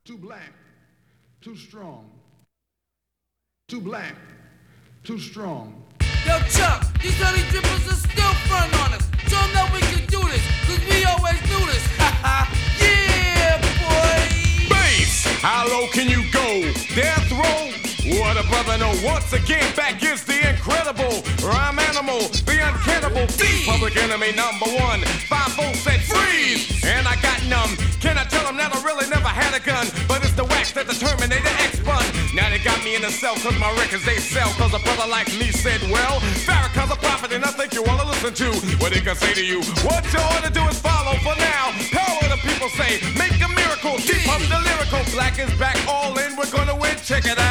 Too black, too strong. Too black, too strong. Yo, Chuck, these honey drippers are still front on us. Show them that we can do this, cause we always do this. Yeah, boy! Bass, how low can you go? Death row? What a brother know. Once again, back is the incredible rhyme animal, the uncannibal, the public enemy number one. 5-0 said freeze, and I got numb. Can I tell them that I really never had a gun? But it's the wax that the Terminator X-Bun. Now they got me in the cell cause my records they sell. Cause a brother like me said, well, Farrakhan's a prophet and I think you wanna listen to what he can say to you. What you ought to do is follow for now. Power the people say, make a miracle, keep up the lyrical. Black is back, all in, we're gonna win, check it out.